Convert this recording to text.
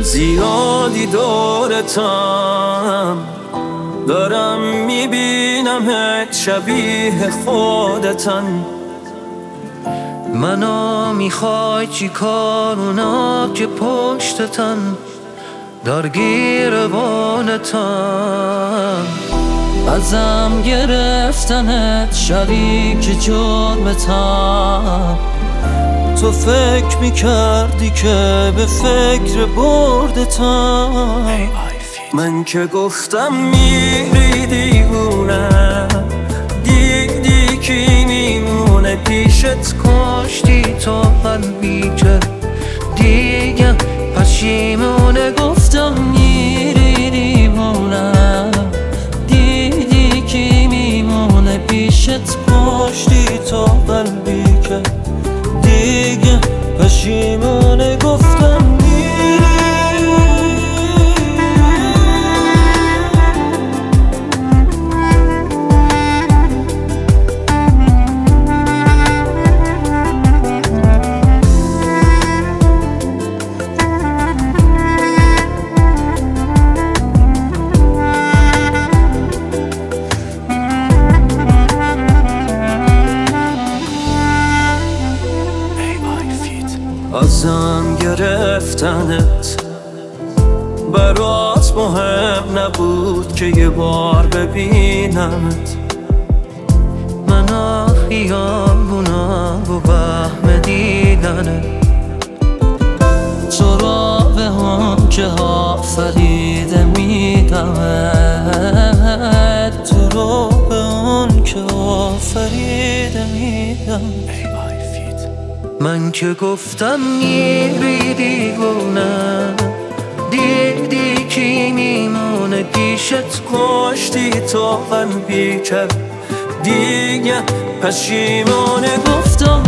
زیادی دورتم، دارم میبینمت شبیه خودتن. منو میخوای چی کار اونا که پشتتن درگیر بالتن. ازم گرفتنت شریک جرمتم. تو فکر میکردی که به فکر بردتم. من که گفتم میری دیوونه، دیدی کی میمونه پیشت. کاشتی تو قلبی که دیگه پشیمونه. گفتم میری دیوونه، دیدی کی میمونه پیشت. کاشتی تو قلبی که دیگه پشیمونه. گفتم ازم گرفتنت برات مهم نبود که یه بار ببینمت. من خیابونم و وهم دیدنت. تو را به هم که آفریده میدمت. تو را به هم که آفریده میدم. من که گفتم میری دیوونه، دیدی کی میمونه پیشت. کاشتی تو قلبی که دیگه پشیمونه. گفتم